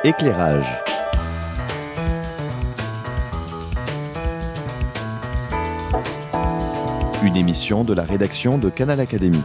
Éclairage. Une émission de la rédaction de Canal Académie.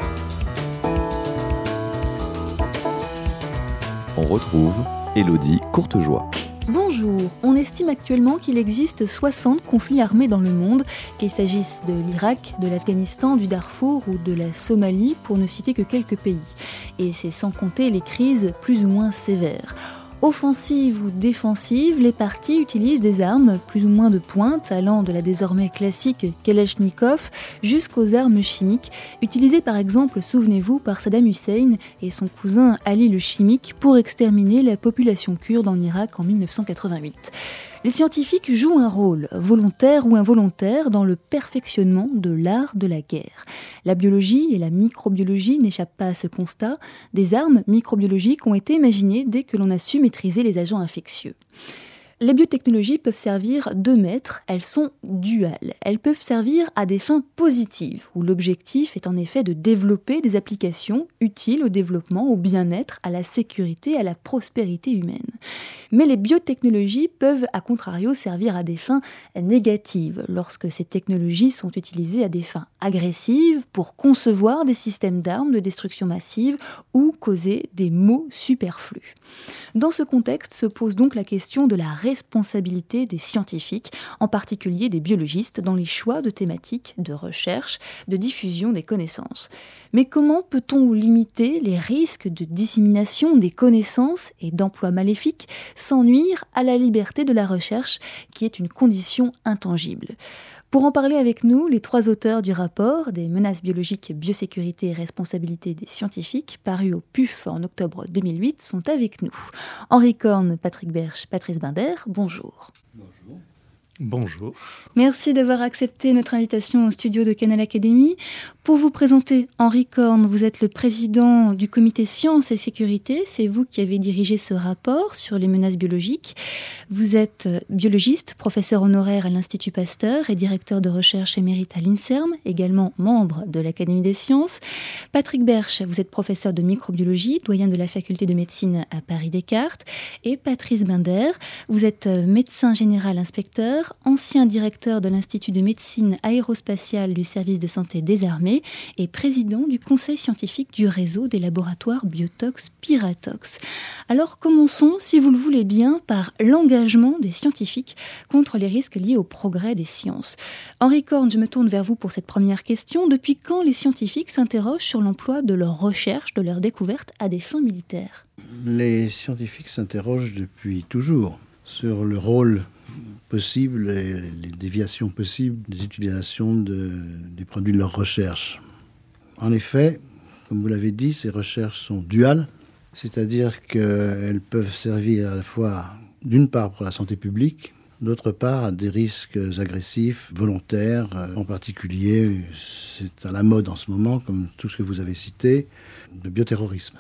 On retrouve Élodie Courtejoie. Bonjour, on estime actuellement qu'il existe 60 conflits armés dans le monde, qu'il s'agisse de l'Irak, de l'Afghanistan, du Darfour ou de la Somalie, pour ne citer que quelques pays. Et c'est sans compter les crises plus ou moins sévères. Offensives ou défensives, les partis utilisent des armes plus ou moins de pointe, allant de la désormais classique Kalachnikov jusqu'aux armes chimiques, utilisées par exemple, souvenez-vous, par Saddam Hussein et son cousin Ali le Chimique pour exterminer la population kurde en Irak en 1988. Les scientifiques jouent un rôle, volontaire ou involontaire, dans le perfectionnement de l'art de la guerre. La biologie et la microbiologie n'échappent pas à ce constat. Des armes microbiologiques ont été imaginées dès que l'on a su maîtriser les agents infectieux. Les biotechnologies peuvent servir deux maîtres, elles sont duales. Elles peuvent servir à des fins positives, où l'objectif est en effet de développer des applications utiles au développement, au bien-être, à la sécurité, à la prospérité humaine. Mais les biotechnologies peuvent, à contrario, servir à des fins négatives, lorsque ces technologies sont utilisées à des fins agressives, pour concevoir des systèmes d'armes de destruction massive ou causer des maux superflus. Dans ce contexte se pose donc la question de la responsabilité des scientifiques, en particulier des biologistes, dans les choix de thématiques, de recherche, de diffusion des connaissances. Mais comment peut-on limiter les risques de dissémination des connaissances et d'emploi maléfique sans nuire à la liberté de la recherche, qui est une condition intangible ? Pour en parler avec nous, les trois auteurs du rapport des menaces biologiques, biosécurité et responsabilité des scientifiques, paru au PUF en octobre 2008, sont avec nous. Henri Korn, Patrick Berche, Patrice Binder, bonjour. Bonjour. Bonjour. Merci d'avoir accepté notre invitation au studio de Canal Académie. Pour vous présenter, Henri Korn, vous êtes le président du comité Sciences et Sécurité. C'est vous qui avez dirigé ce rapport sur les menaces biologiques. Vous êtes biologiste, professeur honoraire à l'Institut Pasteur et directeur de recherche émérite à l'INSERM, également membre de l'Académie des sciences. Patrick Berche, vous êtes professeur de microbiologie, doyen de la faculté de médecine à Paris-Descartes. Et Patrice Binder, vous êtes médecin général inspecteur, ancien directeur de l'Institut de médecine aérospatiale du service de santé des armées et président du conseil scientifique du réseau des laboratoires Biotox Piratox. Alors commençons, si vous le voulez bien, par l'engagement des scientifiques contre les risques liés au progrès des sciences. Henri Korn, je me tourne vers vous pour cette première question. Depuis quand les scientifiques s'interrogent sur l'emploi de leurs recherches, de leurs découvertes à des fins militaires ? Les scientifiques s'interrogent depuis toujours sur le rôle possible et les déviations possibles des utilisations des produits de leur recherche. En effet, comme vous l'avez dit, ces recherches sont duales, c'est-à-dire qu'elles peuvent servir à la fois, d'une part, pour la santé publique, d'autre part, à des risques agressifs, volontaires. En particulier, c'est à la mode en ce moment, comme tout ce que vous avez cité, le bioterrorisme.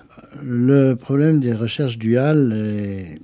Le problème des recherches duales est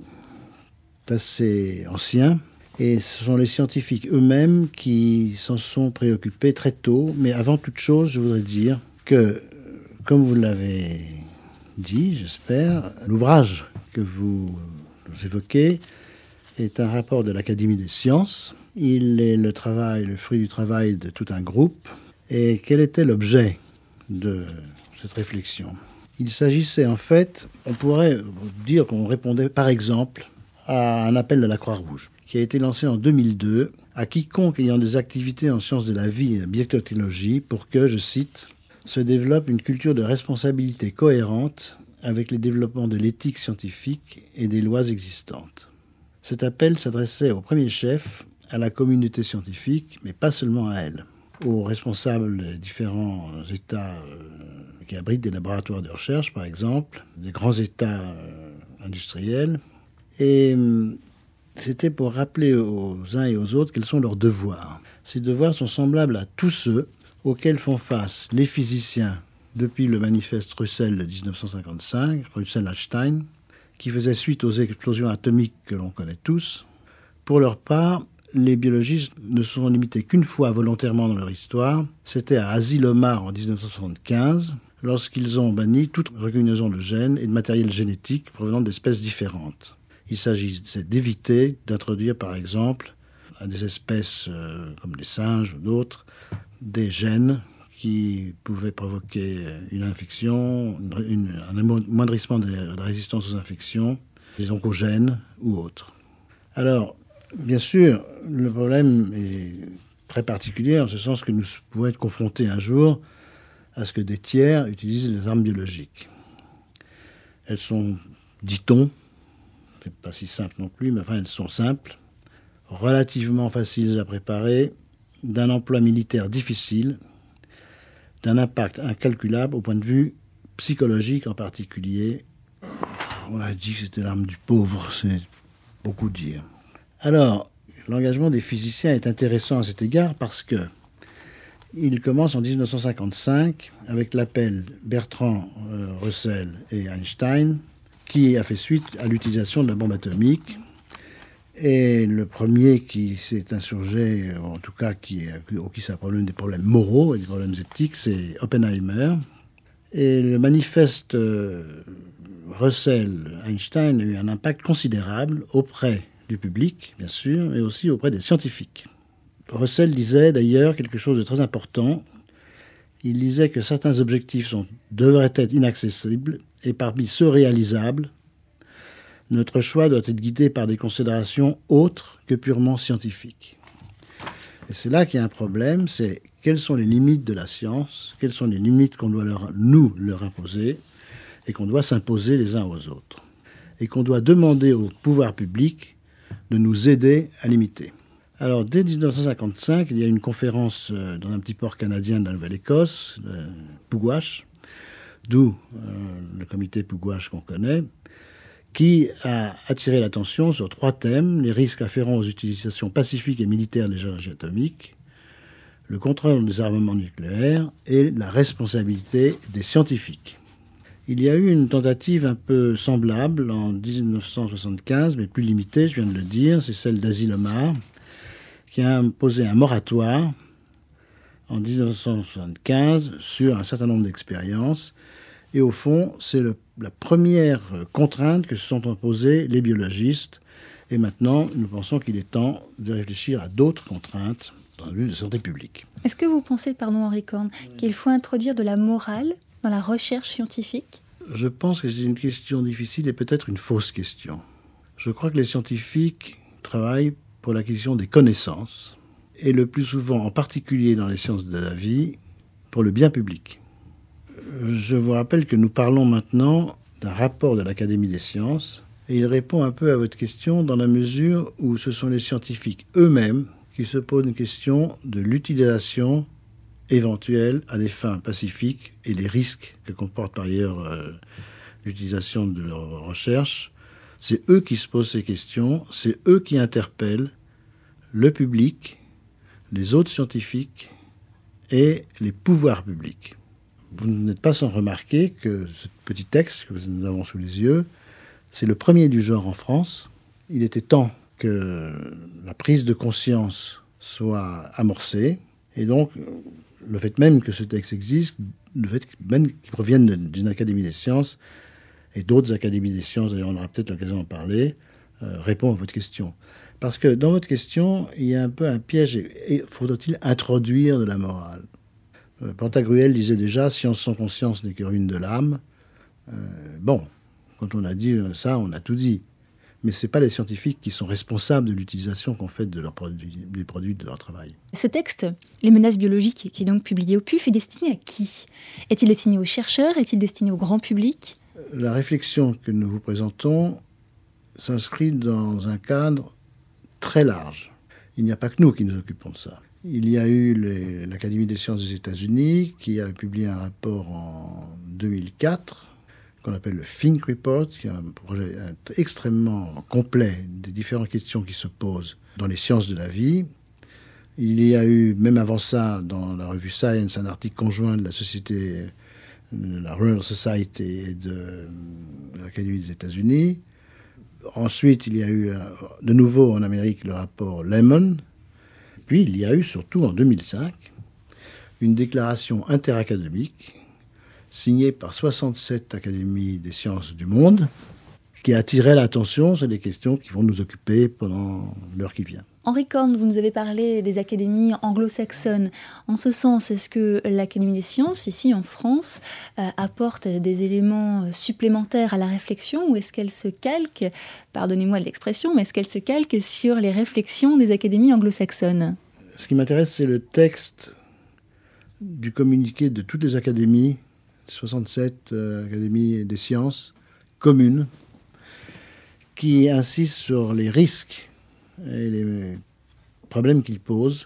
assez ancien. Et ce sont les scientifiques eux-mêmes qui s'en sont préoccupés très tôt. Mais avant toute chose, je voudrais dire que, comme vous l'avez dit, j'espère, l'ouvrage que vous évoquez est un rapport de l'Académie des sciences. Il est le fruit du travail de tout un groupe. Et quel était l'objet de cette réflexion ? Il s'agissait en fait, on pourrait dire qu'on répondait par exemple à un appel de la Croix-Rouge, qui a été lancé en 2002 à quiconque ayant des activités en sciences de la vie et la biotechnologie pour que, je cite, « se développe une culture de responsabilité cohérente avec les développements de l'éthique scientifique et des lois existantes ». Cet appel s'adressait au premier chef, à la communauté scientifique, mais pas seulement à elle, aux responsables des différents États qui abritent des laboratoires de recherche, par exemple, des grands États industriels. Et c'était pour rappeler aux uns et aux autres quels sont leurs devoirs. Ces devoirs sont semblables à tous ceux auxquels font face les physiciens depuis le manifeste Russell de 1955, Russell-Einstein, qui faisait suite aux explosions atomiques que l'on connaît tous. Pour leur part, les biologistes ne se sont limités qu'une fois volontairement dans leur histoire. C'était à Asilomar en 1975, lorsqu'ils ont banni toute recombinaison de gènes et de matériel génétique provenant d'espèces différentes. Il s'agit d'éviter d'introduire, par exemple, à des espèces comme les singes ou d'autres, des gènes qui pouvaient provoquer une infection, un amoindrissement de la résistance aux infections, des oncogènes ou autres. Alors, bien sûr, le problème est très particulier en ce sens que nous pouvons être confrontés un jour à ce que des tiers utilisent des armes biologiques. Elles sont, dit-on, c'est pas si simple non plus, mais enfin elles sont simples, relativement faciles à préparer, d'un emploi militaire difficile, d'un impact incalculable au point de vue psychologique en particulier. On a dit que c'était l'arme du pauvre, c'est beaucoup dire. Alors, l'engagement des physiciens est intéressant à cet égard parce que il commence en 1955 avec l'appel Bertrand Russell et Einstein qui a fait suite à l'utilisation de la bombe atomique. Et le premier qui s'est insurgé, en tout cas qui ça a des problèmes moraux et des problèmes éthiques, c'est Oppenheimer. Et le manifeste Russell-Einstein a eu un impact considérable auprès du public, bien sûr, mais aussi auprès des scientifiques. Russell disait d'ailleurs quelque chose de très important. Il disait que certains objectifs devraient être inaccessibles et parmi ceux réalisables, notre choix doit être guidé par des considérations autres que purement scientifiques. Et c'est là qu'il y a un problème, c'est quelles sont les limites de la science, quelles sont les limites qu'on doit leur imposer et qu'on doit s'imposer les uns aux autres. Et qu'on doit demander au pouvoir public de nous aider à limiter. Alors, dès 1955, il y a une conférence dans un petit port canadien de la Nouvelle-Écosse, Pugwash, d'où le comité Pugwash qu'on connaît, qui a attiré l'attention sur 3 thèmes: les risques afférents aux utilisations pacifiques et militaires des énergies atomiques, le contrôle des armements nucléaires et la responsabilité des scientifiques. Il y a eu une tentative un peu semblable en 1975, mais plus limitée, je viens de le dire, c'est celle d'Asil Omar, qui a imposé un moratoire en 1975 sur un certain nombre d'expériences. Et au fond, c'est la première contrainte que se sont imposées les biologistes. Et maintenant, nous pensons qu'il est temps de réfléchir à d'autres contraintes dans le but de santé publique. Est-ce que vous pensez, Henri Korn, qu'il faut introduire de la morale dans la recherche scientifique ? Je pense que c'est une question difficile et peut-être une fausse question. Je crois que les scientifiques travaillent pour l'acquisition des connaissances, et le plus souvent, en particulier dans les sciences de la vie, pour le bien public. Je vous rappelle que nous parlons maintenant d'un rapport de l'Académie des sciences, et il répond un peu à votre question dans la mesure où ce sont les scientifiques eux-mêmes qui se posent une question de l'utilisation éventuelle à des fins pacifiques et les risques que comporte par ailleurs l'utilisation de leurs recherches. C'est eux qui se posent ces questions, c'est eux qui interpellent le public, les autres scientifiques et les pouvoirs publics. Vous n'êtes pas sans remarquer que ce petit texte que nous avons sous les yeux, c'est le premier du genre en France. Il était temps que la prise de conscience soit amorcée. Et donc, le fait même que ce texte existe, le fait même qu'il provienne d'une académie des sciences, et d'autres académies des sciences, d'ailleurs on aura peut-être l'occasion d'en parler, répond à votre question. Parce que dans votre question, il y a un peu un piège. Et faudra-t-il introduire de la morale ? Pantagruel disait déjà « Science sans conscience n'est que ruine de l'âme ». Bon, quand on a dit ça, on a tout dit. Mais ce n'est pas les scientifiques qui sont responsables de l'utilisation qu'on fait de leurs produits, des produits de leur travail. Ce texte, Les menaces biologiques, qui est donc publié au PUF, est destiné à qui ? Est-il destiné aux chercheurs ? Est-il destiné au grand public ? La réflexion que nous vous présentons s'inscrit dans un cadre très large. Il n'y a pas que nous qui nous occupons de ça. Il y a eu l'Académie des sciences des États-Unis qui a publié un rapport en 2004 qu'on appelle le Fink Report, qui est un projet extrêmement complet des différentes questions qui se posent dans les sciences de la vie. Il y a eu, même avant ça, dans la revue Science, un article conjoint de la société, de la Royal Society et de l'Académie des États-Unis. Ensuite, il y a eu de nouveau en Amérique le rapport Lemon. Puis, il y a eu surtout en 2005 une déclaration interacadémique signée par 67 académies des sciences du monde qui attiraient l'attention. C'est des questions qui vont nous occuper pendant l'heure qui vient. Henri Korn, vous nous avez parlé des académies anglo-saxonnes. En ce sens, est-ce que l'Académie des sciences, ici en France, apporte des éléments supplémentaires à la réflexion, ou est-ce qu'elle se calque, pardonnez-moi de l'expression, mais est-ce qu'elle se calque sur les réflexions des académies anglo-saxonnes ? Ce qui m'intéresse, c'est le texte du communiqué de toutes les académies, 67 académies des sciences communes, qui insistent sur les risques et les problèmes qu'ils posent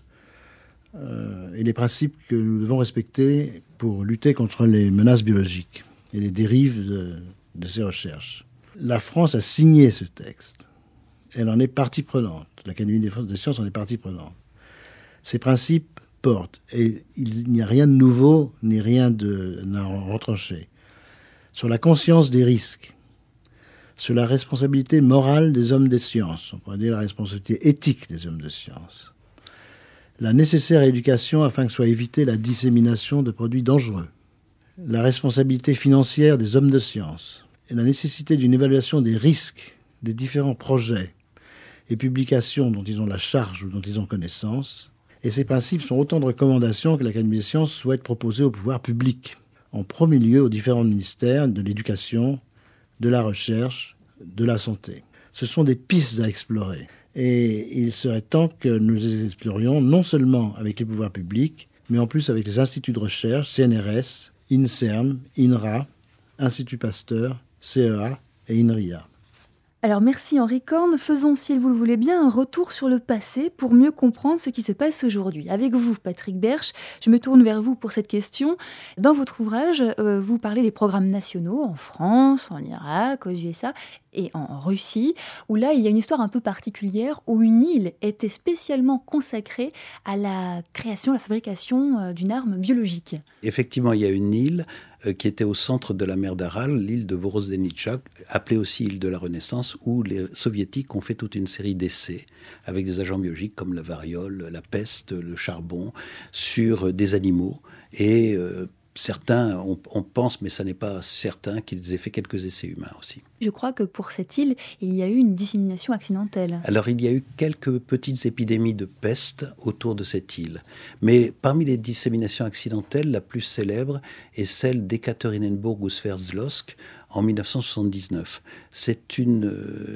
et les principes que nous devons respecter pour lutter contre les menaces biologiques et les dérives de ces recherches. La France a signé ce texte. Elle en est partie prenante. L'Académie des sciences en est partie prenante. Ces principes portent, et il n'y a rien de nouveau ni rien à retrancher, sur la conscience des risques, sur la responsabilité morale des hommes des sciences, on pourrait dire la responsabilité éthique des hommes de science, la nécessaire éducation afin que soit évitée la dissémination de produits dangereux, la responsabilité financière des hommes de science, et la nécessité d'une évaluation des risques des différents projets et publications dont ils ont la charge ou dont ils ont connaissance. Et ces principes sont autant de recommandations que l'Académie des sciences souhaite proposer au pouvoir public, en premier lieu aux différents ministères de l'éducation, de la recherche, de la santé. Ce sont des pistes à explorer. Et il serait temps que nous les explorions non seulement avec les pouvoirs publics, mais en plus avec les instituts de recherche, CNRS, INSERM, INRA, Institut Pasteur, CEA et INRIA. Alors merci Henri Korn, faisons, si vous le voulez bien, un retour sur le passé pour mieux comprendre ce qui se passe aujourd'hui. Avec vous, Patrick Berche, je me tourne vers vous pour cette question. Dans votre ouvrage, vous parlez des programmes nationaux en France, en Irak, aux USA et en Russie, où là, il y a une histoire un peu particulière, où une île était spécialement consacrée à la création, la fabrication d'une arme biologique. Effectivement, il y a une île qui était au centre de la mer d'Aral, l'île de Vorosdenitchak, appelée aussi île de la Renaissance, où les soviétiques ont fait toute une série d'essais avec des agents biologiques comme la variole, la peste, le charbon, sur des animaux. Et certains, on pense, mais ça n'est pas certain, qu'ils aient fait quelques essais humains aussi. Je crois que pour cette île, il y a eu une dissémination accidentelle. Alors, il y a eu quelques petites épidémies de peste autour de cette île. Mais parmi les disséminations accidentelles, la plus célèbre est celle d'Ekaterinenburg ou Sverdlovsk en 1979. C'est une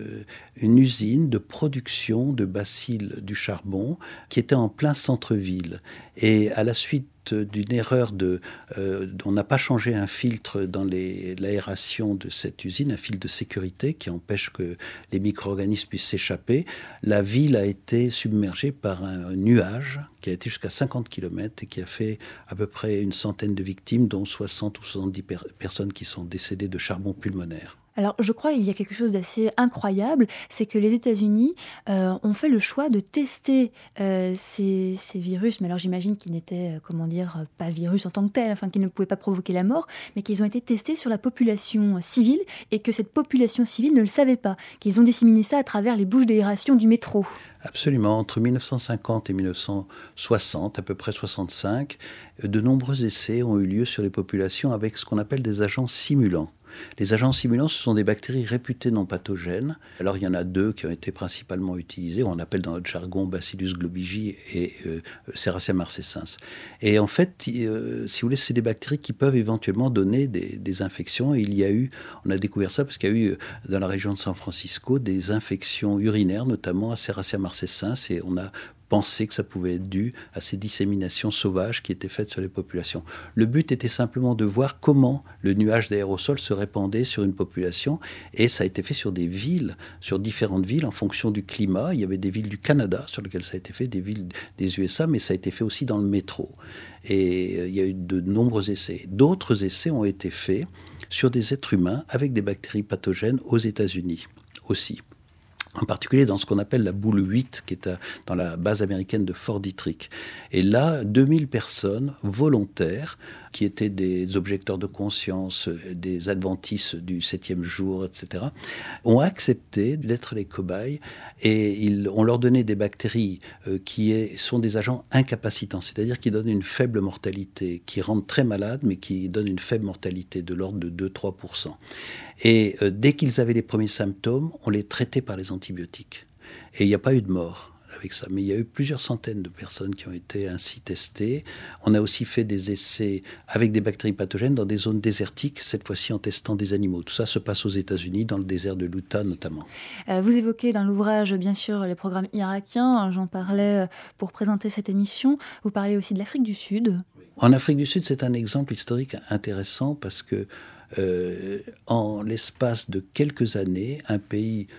usine de production de bacilles du charbon qui était en plein centre-ville. Et à la suite d'une erreur on n'a pas changé un filtre dans l'aération de cette usine, un filtre de sécurité qui empêche que les micro-organismes puissent s'échapper. La ville a été submergée par un nuage qui a été jusqu'à 50 km et qui a fait à peu près une centaine de victimes, dont 60 ou 70 personnes qui sont décédées de charbon pulmonaire. Alors, je crois qu'il y a quelque chose d'assez incroyable, c'est que les États-Unis ont fait le choix de tester ces virus, mais alors j'imagine qu'ils n'étaient, pas virus en tant que tel, enfin qu'ils ne pouvaient pas provoquer la mort, mais qu'ils ont été testés sur la population civile et que cette population civile ne le savait pas, qu'ils ont disséminé ça à travers les bouches d'aération du métro. Absolument. Entre 1950 et 1960, à peu près 65, de nombreux essais ont eu lieu sur les populations avec ce qu'on appelle des agents simulants. Les agents simulants, ce sont des bactéries réputées non pathogènes. Alors, il y en a deux qui ont été principalement utilisés. On appelle dans notre jargon Bacillus globigi et Serratia marcescens. Et en fait, si vous voulez, c'est des bactéries qui peuvent éventuellement donner des infections. Et on a découvert ça parce qu'il y a eu, dans la région de San Francisco, des infections urinaires, notamment à Serratia marcescens. Et on a pensé que ça pouvait être dû à ces disséminations sauvages qui étaient faites sur les populations. Le but était simplement de voir comment le nuage d'aérosol se répandait sur une population, et ça a été fait sur des villes, sur différentes villes en fonction du climat. Il y avait des villes du Canada sur lesquelles ça a été fait, des villes des USA, mais ça a été fait aussi dans le métro. Et il y a eu de nombreux essais. D'autres essais ont été faits sur des êtres humains avec des bactéries pathogènes aux États-Unis aussi. En particulier dans ce qu'on appelle la boule 8, qui est dans la base américaine de Fort Detrick. Et là, 2000 personnes volontaires qui étaient des objecteurs de conscience, des adventistes du 7e jour, etc., ont accepté d'être les cobayes et on leur donnait des bactéries sont des agents incapacitants, c'est-à-dire qui donnent une faible mortalité, qui rendent très malades, mais qui donnent une faible mortalité de l'ordre de 2-3%. Et dès qu'ils avaient les premiers symptômes, on les traitait par les antibiotiques. Et il n'y a pas eu de mort avec ça. Mais il y a eu plusieurs centaines de personnes qui ont été ainsi testées. On a aussi fait des essais avec des bactéries pathogènes dans des zones désertiques, cette fois-ci en testant des animaux. Tout ça se passe aux États-Unis, dans le désert de l'Utah notamment. Vous évoquez dans l'ouvrage, bien sûr, les programmes irakiens. J'en parlais pour présenter cette émission. Vous parlez aussi de l'Afrique du Sud. En Afrique du Sud, c'est un exemple historique intéressant parce que en l'espace de quelques années, un pays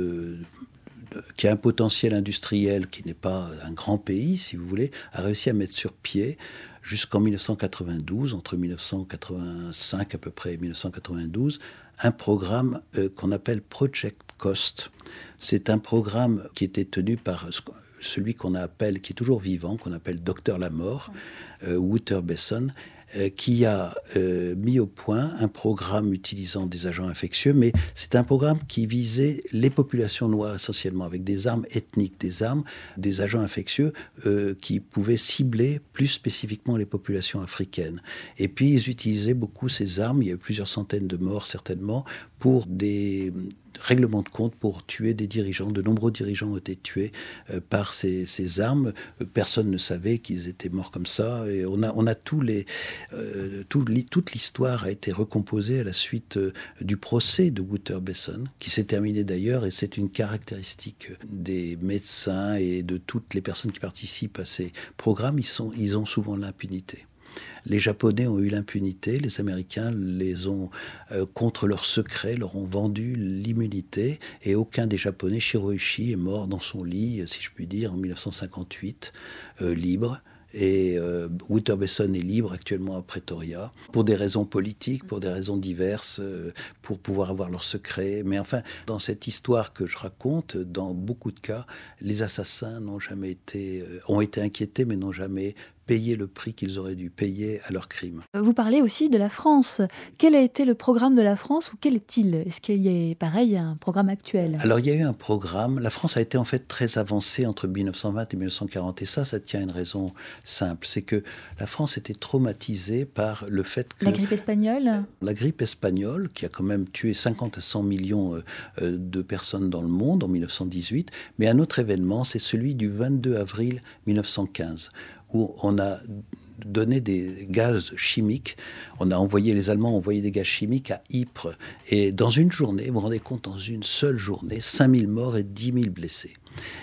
qui a un potentiel industriel qui n'est pas un grand pays, si vous voulez, a réussi à mettre sur pied, jusqu'en 1992, entre 1985 à peu près et 1992, un programme qu'on appelle Project Coast. C'est un programme qui était tenu par celui qu'on appelle, qui est toujours vivant, qu'on appelle Docteur Lamort, Wouter Besson, qui a mis au point un programme utilisant des agents infectieux, mais c'est un programme qui visait les populations noires essentiellement, avec des armes ethniques, des agents infectieux qui pouvaient cibler plus spécifiquement les populations africaines. Et puis ils utilisaient beaucoup ces armes, il y a eu plusieurs centaines de morts certainement, pour des règlements de compte, pour tuer des dirigeants. De nombreux dirigeants ont été tués par ces armes. Personne ne savait qu'ils étaient morts comme ça. Et on a toute l'histoire a été recomposée à la suite du procès de Wouter Besson, qui s'est terminé d'ailleurs, et c'est une caractéristique des médecins et de toutes les personnes qui participent à ces programmes, ils ont souvent l'impunité. Les Japonais ont eu l'impunité, les Américains les ont, contre leur secret, leur ont vendu l'immunité, et aucun des Japonais, Shiroishi, est mort dans son lit, si je puis dire, en 1958, libre. Et Wouter Besson est libre actuellement à Pretoria, pour des raisons politiques, pour des raisons diverses, pour pouvoir avoir leur secret. Mais enfin, dans cette histoire que je raconte, dans beaucoup de cas, les assassins ont été inquiétés, mais n'ont jamais payé le prix qu'ils auraient dû payer à leurs crimes. Vous parlez aussi de la France. Quel a été le programme de la France, ou quel est-il ? Est-ce qu'il y a, pareil, un programme actuel ? Alors, il y a eu un programme. La France a été en fait très avancée entre 1920 et 1940. Et ça tient à une raison simple. C'est que la France était traumatisée par le fait que... La grippe espagnole ? La grippe espagnole, qui a quand même tué 50 à 100 millions de personnes dans le monde en 1918. Mais un autre événement, c'est celui du 22 avril 1915, où on a donné des gaz chimiques. Les Allemands ont envoyé des gaz chimiques à Ypres. Et dans une journée, vous vous rendez compte, dans une seule journée, 5000 morts et 10 000 blessés.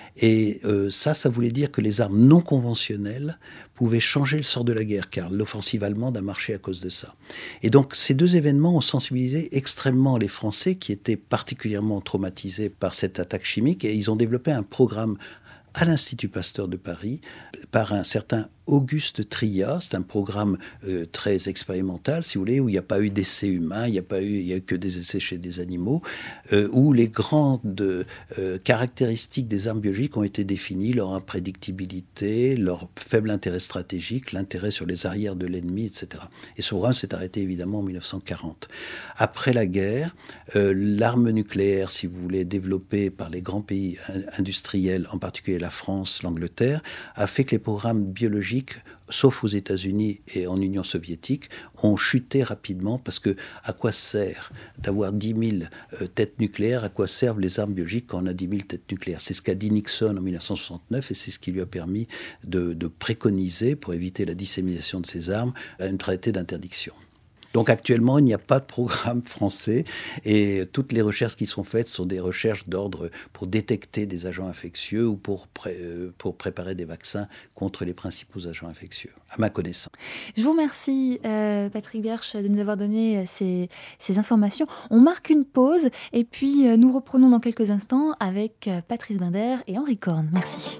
Et ça voulait dire que les armes non conventionnelles pouvaient changer le sort de la guerre, car l'offensive allemande a marché à cause de ça. Et donc ces deux événements ont sensibilisé extrêmement les Français, qui étaient particulièrement traumatisés par cette attaque chimique, et ils ont développé un programme à l'Institut Pasteur de Paris, par un certain Auguste Tria. C'est un programme très expérimental, si vous voulez, où il n'y a pas eu d'essais humains, il n'y a eu que des essais chez des animaux, où les grandes caractéristiques des armes biologiques ont été définies, leur imprédictibilité, leur faible intérêt stratégique, l'intérêt sur les arrières de l'ennemi, etc. Et ce programme s'est arrêté évidemment en 1940. Après la guerre, l'arme nucléaire, si vous voulez, développée par les grands pays industriels, en particulier la France, l'Angleterre, a fait que les programmes biologiques, sauf aux États-Unis et en Union soviétique, ont chuté rapidement, parce que à quoi sert d'avoir 10 000 têtes nucléaires? À quoi servent les armes biologiques quand on a 10 000 têtes nucléaires? C'est ce qu'a dit Nixon en 1969, et c'est ce qui lui a permis de préconiser, pour éviter la dissémination de ces armes, un traité d'interdiction. Donc actuellement, il n'y a pas de programme français, et toutes les recherches qui sont faites sont des recherches d'ordre pour détecter des agents infectieux ou pour préparer des vaccins contre les principaux agents infectieux, à ma connaissance. Je vous remercie, Patrick Berche, de nous avoir donné ces informations. On marque une pause, et puis nous reprenons dans quelques instants avec Patrice Binder et Henri Korn. Merci.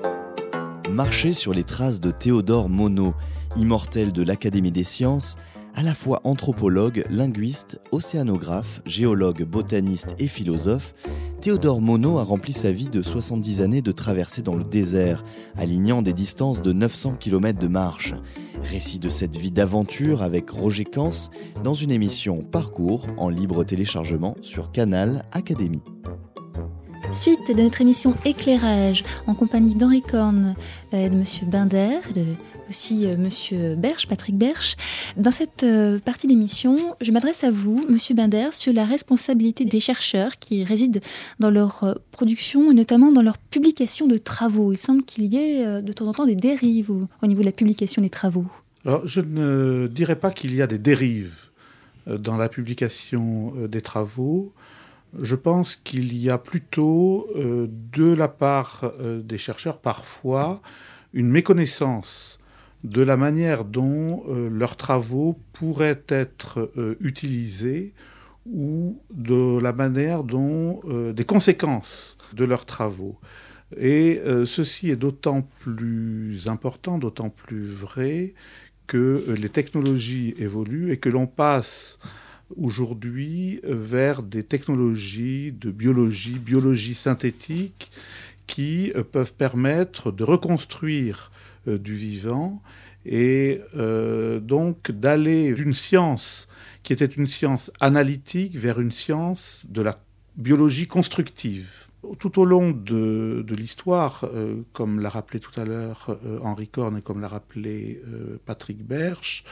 Marcher sur les traces de Théodore Monod, immortel de l'Académie des sciences, À la fois anthropologue, linguiste, océanographe, géologue, botaniste et philosophe, Théodore Monod a rempli sa vie de 70 années de traversée dans le désert, alignant des distances de 900 km de marche. Récit de cette vie d'aventure avec Roger Cans dans une émission Parcours en libre téléchargement sur Canal Académie. Suite de notre émission Éclairage en compagnie d'Henri Corne, de M. Binder, aussi M. Berche, Patrick Berche. Dans cette partie d'émission, je m'adresse à vous, M. Binder, sur la responsabilité des chercheurs qui résident dans leur production et notamment dans leur publication de travaux. Il semble qu'il y ait de temps en temps des dérives au niveau de la publication des travaux. Alors, je ne dirais pas qu'il y a des dérives dans la publication des travaux. Je pense qu'il y a plutôt, de la part des chercheurs, parfois, une méconnaissance de la manière dont leurs travaux pourraient être utilisés ou de la manière dont des conséquences de leurs travaux. Et ceci est d'autant plus important, d'autant plus vrai que les technologies évoluent et que l'on passe aujourd'hui vers des technologies de biologie synthétique qui peuvent permettre de reconstruire du vivant et donc d'aller d'une science qui était une science analytique vers une science de la biologie constructive. Tout au long de l'histoire, comme l'a rappelé tout à l'heure Henri Corne et comme l'a rappelé Patrick Berche,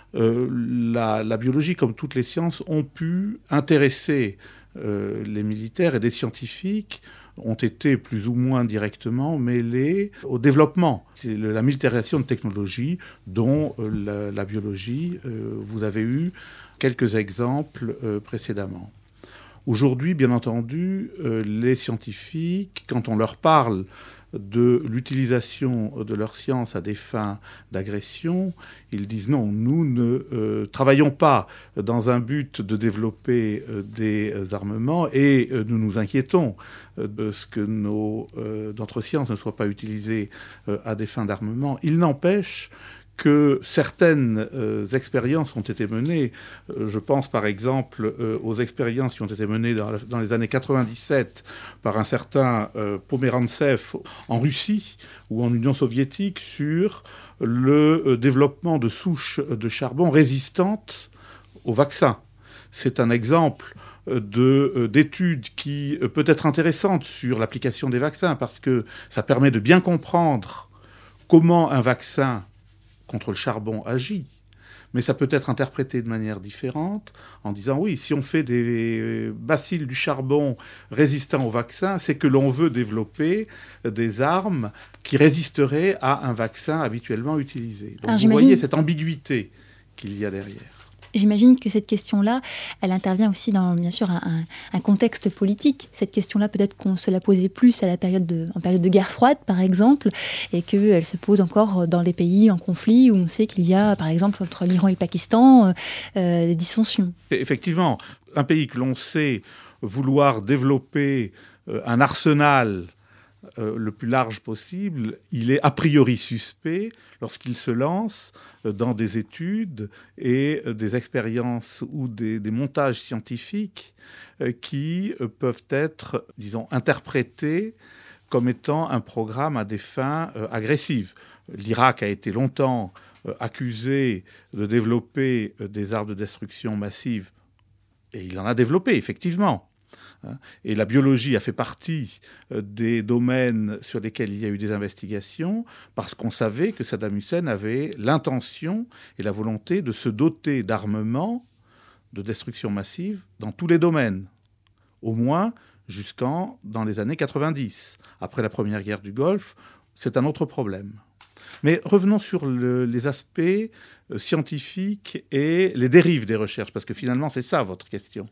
la biologie, comme toutes les sciences, ont pu intéresser les militaires et des scientifiques ont été plus ou moins directement mêlés au développement. C'est la militarisation de technologies dont la biologie, vous avez eu quelques exemples précédemment. Aujourd'hui, bien entendu, les scientifiques, quand on leur parle de l'utilisation de leur science à des fins d'agression, ils disent non, nous ne travaillons pas dans un but de développer des armements et nous nous inquiétons de ce que notre science ne soit pas utilisée à des fins d'armement. Il n'empêche que certaines expériences ont été menées. Je pense par exemple aux expériences qui ont été menées dans les années 97 par un certain Pomerantsev en Russie ou en Union soviétique sur le développement de souches de charbon résistantes aux vaccins. C'est un exemple d'études qui peut être intéressante sur l'application des vaccins parce que ça permet de bien comprendre comment un vaccin contre le charbon agit, mais ça peut être interprété de manière différente en disant oui, si on fait des bacilles du charbon résistants au vaccin, c'est que l'on veut développer des armes qui résisteraient à un vaccin habituellement utilisé. Donc alors, vous voyez cette ambiguïté qu'il y a derrière. J'imagine que cette question-là, elle intervient aussi dans, bien sûr, un contexte politique. Cette question-là, peut-être qu'on se la posait plus en période de guerre froide, par exemple, et qu'elle se pose encore dans des pays en conflit où on sait qu'il y a, par exemple, entre l'Iran et le Pakistan, des dissensions. Effectivement, un pays que l'on sait vouloir développer un arsenal le plus large possible, il est a priori suspect lorsqu'il se lance dans des études et des expériences ou des montages scientifiques qui peuvent être, disons, interprétés comme étant un programme à des fins agressives. L'Irak a été longtemps accusé de développer des armes de destruction massive, et il en a développé, effectivement. Et la biologie a fait partie des domaines sur lesquels il y a eu des investigations parce qu'on savait que Saddam Hussein avait l'intention et la volonté de se doter d'armements de destruction massive dans tous les domaines, au moins dans les années 90. Après la première guerre du Golfe, c'est un autre problème. Mais revenons sur les aspects scientifiques et les dérives des recherches, parce que finalement c'est ça votre question.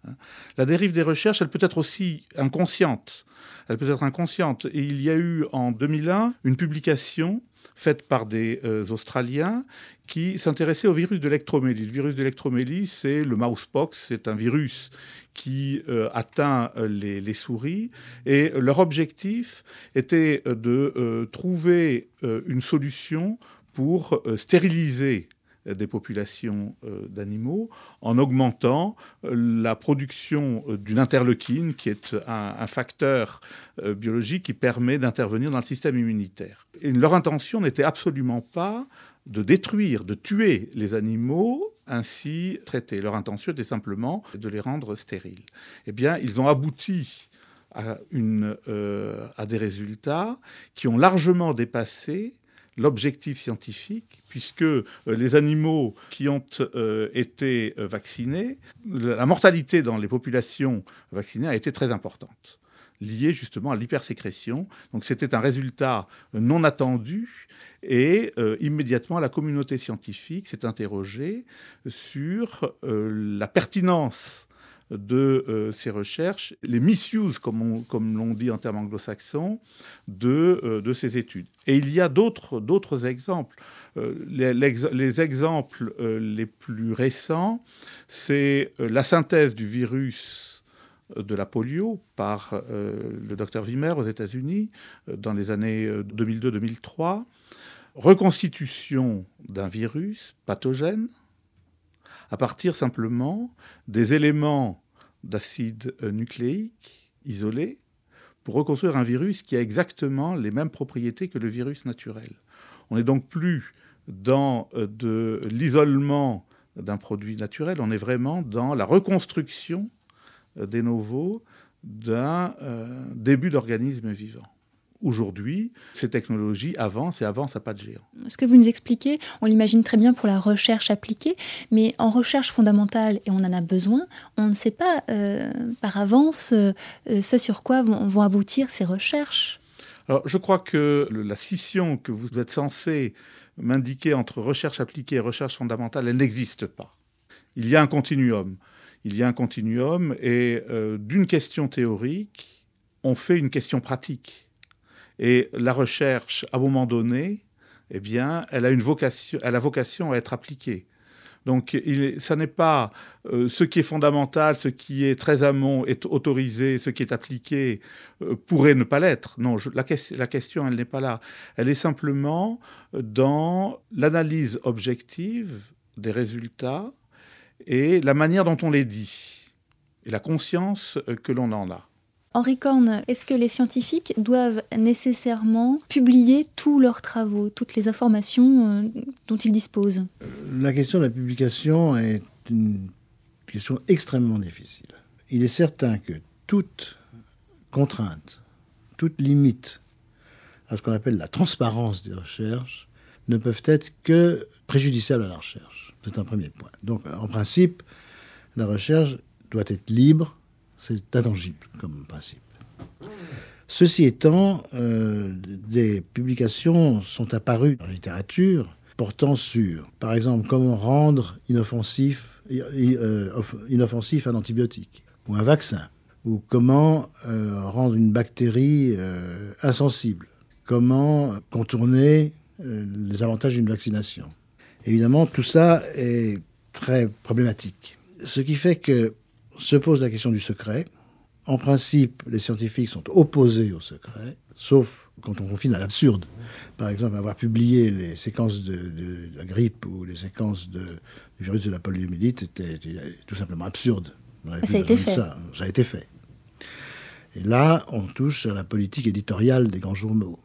La dérive des recherches, elle peut être aussi inconsciente. Elle peut être inconsciente. Et il y a eu en 2001 une publication faite par des Australiens qui s'intéressaient au virus de l'électromélie. Le virus de l'électromélie, c'est le mousepox. C'est un virus qui atteint les souris. Et leur objectif était de trouver une solution pour stériliser des populations d'animaux en augmentant la production d'une interleukine, qui est un facteur biologique qui permet d'intervenir dans le système immunitaire. Et leur intention n'était absolument pas de détruire, de tuer les animaux ainsi traités. Leur intention était simplement de les rendre stériles. Eh bien, ils ont abouti à des résultats qui ont largement dépassé l'objectif scientifique, puisque les animaux qui ont été vaccinés, la mortalité dans les populations vaccinées a été très importante, liée justement à l'hypersécrétion. Donc c'était un résultat non attendu, et immédiatement la communauté scientifique s'est interrogée sur la pertinence de ces recherches, les misuse, comme l'on dit en termes anglo-saxons, de ces études. Et il y a d'autres exemples. Les exemples les plus récents, c'est la synthèse du virus de la polio par le docteur Wimmer aux États-Unis dans les années 2002-2003, reconstitution d'un virus pathogène à partir simplement des éléments d'acide nucléique isolés pour reconstruire un virus qui a exactement les mêmes propriétés que le virus naturel. On n'est donc plus dans de l'isolement d'un produit naturel, on est vraiment dans la reconstruction de novo d'un début d'organisme vivant. Aujourd'hui, ces technologies avancent et avancent à pas de géant. Ce que vous nous expliquez, on l'imagine très bien pour la recherche appliquée, mais en recherche fondamentale, et on en a besoin, on ne sait pas par avance ce sur quoi vont aboutir ces recherches. Alors, je crois que la scission que vous êtes censé m'indiquer entre recherche appliquée et recherche fondamentale, elle n'existe pas. Il y a un continuum. Et d'une question théorique, on fait une question pratique. Et la recherche, à un moment donné, eh bien, elle a vocation à être appliquée. Donc, ça n'est pas ce qui est fondamental, ce qui est très amont est autorisé, ce qui est appliqué pourrait ne pas l'être. Non, la question, elle n'est pas là. Elle est simplement dans l'analyse objective des résultats et la manière dont on les dit, et la conscience que l'on en a. Henri Korn, est-ce que les scientifiques doivent nécessairement publier tous leurs travaux, toutes les informations dont ils disposent ? La question de la publication est une question extrêmement difficile. Il est certain que toute contrainte, toute limite à ce qu'on appelle la transparence des recherches ne peuvent être que préjudiciables à la recherche. C'est un premier point. Donc, en principe, la recherche doit être libre. C'est intangible comme principe. Ceci étant, des publications sont apparues dans la littérature portant sur, par exemple, comment rendre inoffensif un antibiotique ou un vaccin, ou comment rendre une bactérie insensible, comment contourner les avantages d'une vaccination. Évidemment, tout ça est très problématique. Ce qui fait que se pose la question du secret. En principe, les scientifiques sont opposés au secret, sauf quand on confine à l'absurde. Par exemple, avoir publié les séquences de la grippe ou les séquences du virus de la poliomyélite était tout simplement absurde. Ça a été fait. Ça a été fait. Et là, on touche à la politique éditoriale des grands journaux.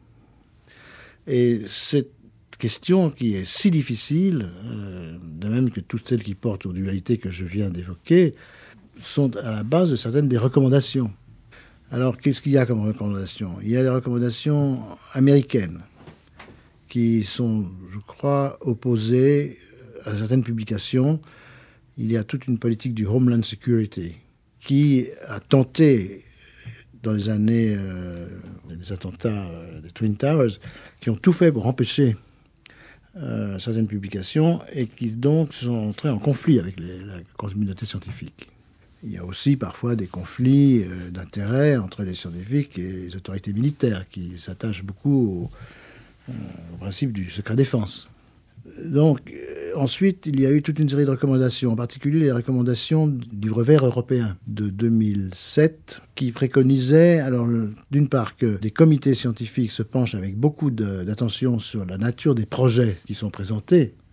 Et cette question qui est si difficile, de même que toutes celles qui portent aux dualités que je viens d'évoquer, sont à la base de certaines des recommandations. Alors, qu'est-ce qu'il y a comme recommandations ? Il y a les recommandations américaines qui sont, je crois, opposées à certaines publications. Il y a toute une politique du Homeland Security qui a tenté, dans les années des attentats des Twin Towers, qui ont tout fait pour empêcher certaines publications et qui donc sont entrés en conflit avec la communauté scientifique. Il y a aussi parfois des conflits d'intérêts entre les scientifiques et les autorités militaires qui s'attachent beaucoup au principe du secret défense. Donc, ensuite, il y a eu toute une série de recommandations, en particulier les recommandations du livre vert européen de 2007, qui préconisaient, alors, d'une part, que des comités scientifiques se penchent avec beaucoup d'attention sur la nature des projets qui sont présentés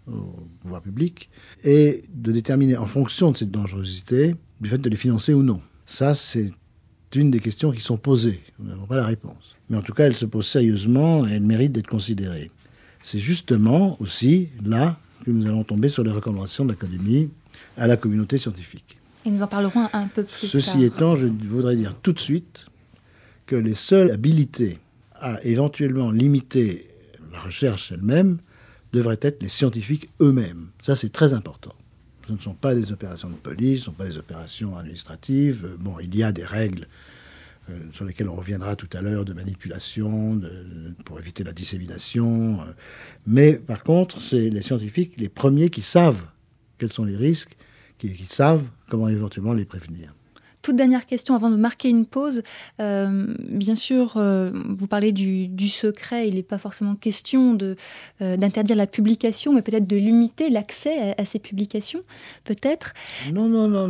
au pouvoir public et de déterminer en fonction de cette dangerosité du fait de les financer ou non. Ça, c'est une des questions qui sont posées. Nous n'avons pas la réponse. Mais en tout cas, elle se pose sérieusement et elle mérite d'être considérée. C'est justement aussi là que nous allons tomber sur les recommandations de l'Académie à la communauté scientifique. Et nous en parlerons un peu plus tard. Ceci étant, je voudrais dire tout de suite que les seules habilités à éventuellement limiter la recherche elle-même devraient être les scientifiques eux-mêmes. Ça, c'est très important. Ce ne sont pas des opérations de police, ce ne sont pas des opérations administratives. Bon, il y a des règles sur lesquelles on reviendra tout à l'heure, de manipulation, pour éviter la dissémination. Mais par contre, c'est les scientifiques les premiers qui savent quels sont les risques, qui savent comment éventuellement les prévenir. Toute dernière question avant de marquer une pause. Bien sûr, vous parlez du secret. Il n'est pas forcément question d'interdire la publication, mais peut-être de limiter l'accès à ces publications, peut-être. Non.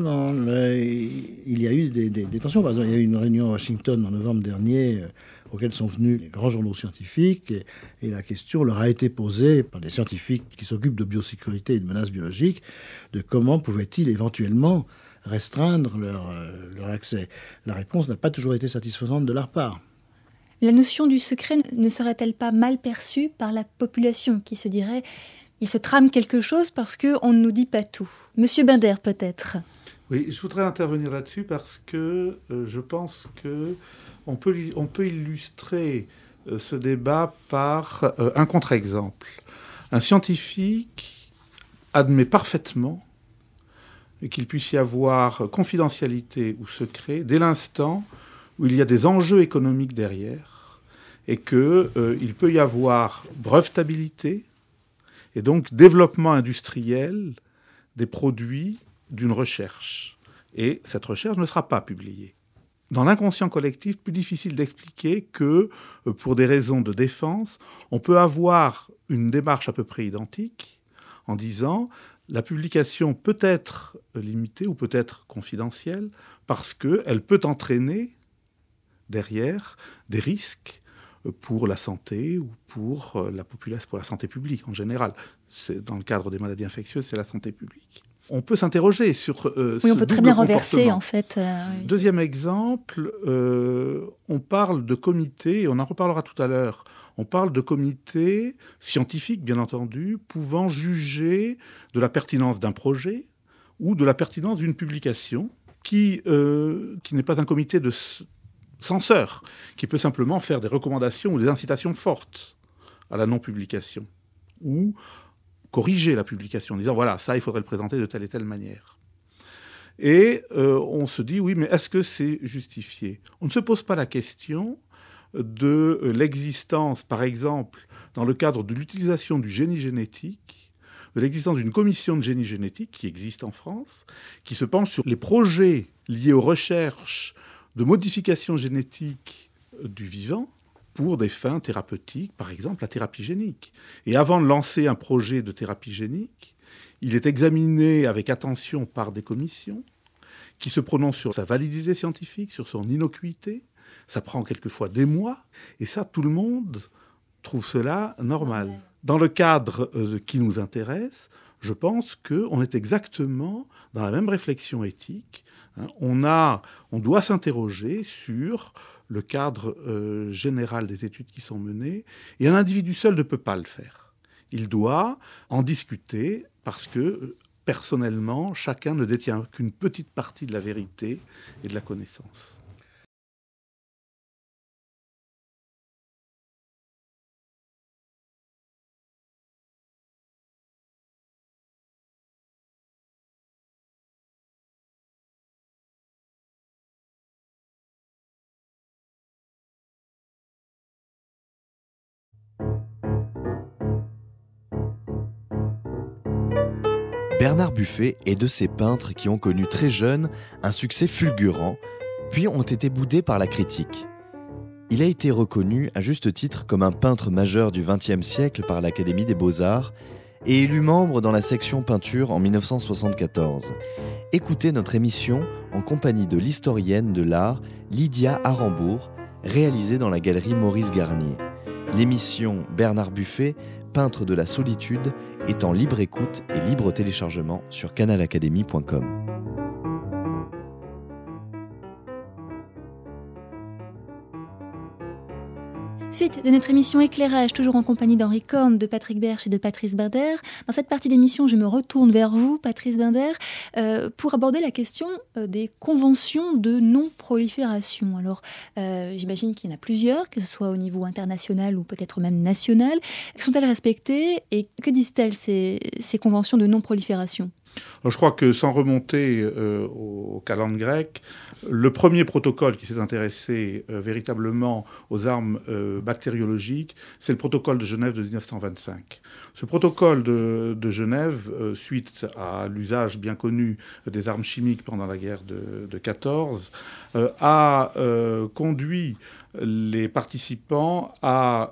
Il y a eu des tensions. Par exemple, il y a eu une réunion à Washington en novembre dernier auxquels sont venus les grands journaux scientifiques. Et la question leur a été posée par des scientifiques qui s'occupent de biosécurité et de menaces biologiques, de comment pouvaient-ils éventuellement restreindre leur accès. La réponse n'a pas toujours été satisfaisante de leur part. La notion du secret ne serait-elle pas mal perçue par la population qui se dirait « il se trame quelque chose parce qu'on ne nous dit pas tout ». Monsieur Binder, peut-être. Oui, je voudrais intervenir là-dessus parce que je pense qu'on peut illustrer ce débat par un contre-exemple. Un scientifique admet parfaitement qu'il puisse y avoir confidentialité ou secret dès l'instant où il y a des enjeux économiques derrière et qu'il peut y avoir brevetabilité et donc développement industriel des produits d'une recherche. Et cette recherche ne sera pas publiée. Dans l'inconscient collectif, plus difficile d'expliquer que, pour des raisons de défense, on peut avoir une démarche à peu près identique en disant la publication peut être limitée ou peut être confidentielle parce qu'elle peut entraîner derrière des risques pour la santé ou pour la population, pour la santé publique en général. C'est, dans le cadre des maladies infectieuses, c'est la santé publique. On peut s'interroger sur oui, on peut très bien renverser, en fait. Oui. Deuxième exemple, on parle de comités, et on en reparlera tout à l'heure, on parle de comités scientifiques, bien entendu, pouvant juger de la pertinence d'un projet ou de la pertinence d'une publication qui n'est pas un comité de censeurs, qui peut simplement faire des recommandations ou des incitations fortes à la non-publication ou corriger la publication en disant voilà, ça, il faudrait le présenter de telle et telle manière. Et on se dit oui, mais est-ce que c'est justifié ? On ne se pose pas la question de l'existence, par exemple, dans le cadre de l'utilisation du génie génétique, de l'existence d'une commission de génie génétique qui existe en France, qui se penche sur les projets liés aux recherches de modification génétique du vivant pour des fins thérapeutiques, par exemple la thérapie génique. Et avant de lancer un projet de thérapie génique, il est examiné avec attention par des commissions qui se prononcent sur sa validité scientifique, sur son innocuité. Ça prend quelquefois des mois, et ça, tout le monde trouve cela normal. Dans le cadre qui nous intéresse, je pense qu'on est exactement dans la même réflexion éthique. On doit s'interroger sur le cadre général des études qui sont menées, et un individu seul ne peut pas le faire. Il doit en discuter parce que, personnellement, chacun ne détient qu'une petite partie de la vérité et de la connaissance. Bernard Buffet est de ces peintres qui ont connu très jeune un succès fulgurant, puis ont été boudés par la critique. Il a été reconnu à juste titre comme un peintre majeur du XXe siècle par l'Académie des Beaux-Arts et élu membre dans la section peinture en 1974. Écoutez notre émission en compagnie de l'historienne de l'art Lydia Arambourg, réalisée dans la galerie Maurice Garnier. L'émission Bernard Buffet Peintre de la solitude est en libre écoute et libre téléchargement sur canalacademy.com. Suite de notre émission Éclairage, toujours en compagnie d'Henri Corne, de Patrick Berche et de Patrice Binder. Dans cette partie d'émission, je me retourne vers vous, Patrice Binder, pour aborder la question des conventions de non-prolifération. Alors, j'imagine qu'il y en a plusieurs, que ce soit au niveau international ou peut-être même national. Sont-elles respectées et que disent-elles ces conventions de non-prolifération ? Alors, je crois que sans remonter au calende grec, le premier protocole qui s'est intéressé véritablement aux armes bactériologiques, c'est le protocole de Genève de 1925. Ce protocole de Genève, suite à l'usage bien connu des armes chimiques pendant la guerre de 14, a conduit les participants à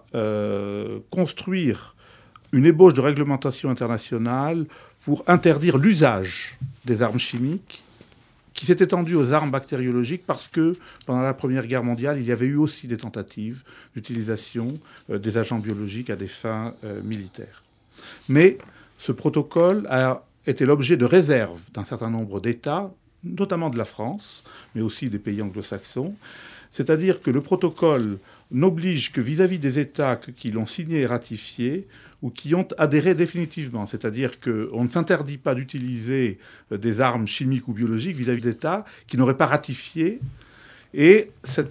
construire une ébauche de réglementation internationale pour interdire l'usage des armes chimiques, qui s'est étendu aux armes bactériologiques parce que pendant la Première Guerre mondiale, il y avait eu aussi des tentatives d'utilisation des agents biologiques à des fins militaires. Mais ce protocole a été l'objet de réserves d'un certain nombre d'États, notamment de la France, mais aussi des pays anglo-saxons. C'est-à-dire que le protocole n'oblige que vis-à-vis des États qui l'ont signé et ratifié, ou qui ont adhéré définitivement. C'est-à-dire qu'on ne s'interdit pas d'utiliser des armes chimiques ou biologiques vis-à-vis d'États qui n'auraient pas ratifié. Et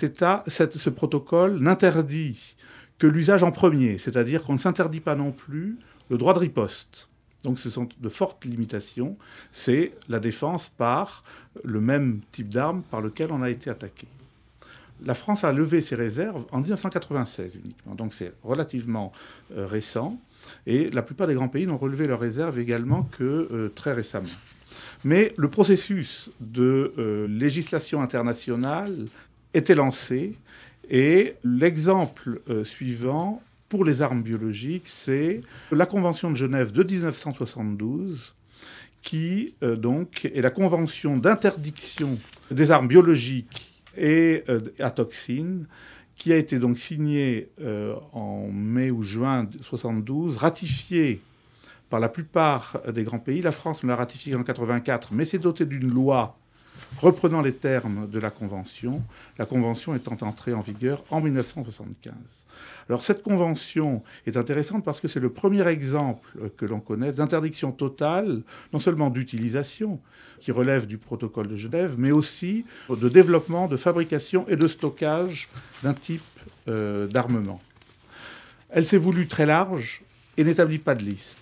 ce protocole n'interdit que l'usage en premier. C'est-à-dire qu'on ne s'interdit pas non plus le droit de riposte. Donc ce sont de fortes limitations. C'est la défense par le même type d'arme par lequel on a été attaqué. La France a levé ses réserves en 1996 uniquement. Donc c'est relativement récent. Et la plupart des grands pays n'ont relevé leurs réserves également que très récemment. Mais le processus de législation internationale était lancé. Et l'exemple suivant pour les armes biologiques, c'est la Convention de Genève de 1972, qui donc est la convention d'interdiction des armes biologiques et à toxines, qui a été donc signée en mai ou juin 1972, ratifiée par la plupart des grands pays. La France l'a ratifiée en 1984, mais s'est dotée d'une loi reprenant les termes de la Convention, la Convention étant entrée en vigueur en 1975. Alors cette Convention est intéressante parce que c'est le premier exemple que l'on connaisse d'interdiction totale, non seulement d'utilisation, qui relève du protocole de Genève, mais aussi de développement, de fabrication et de stockage d'un type d'armement. Elle s'est voulue très large et n'établit pas de liste.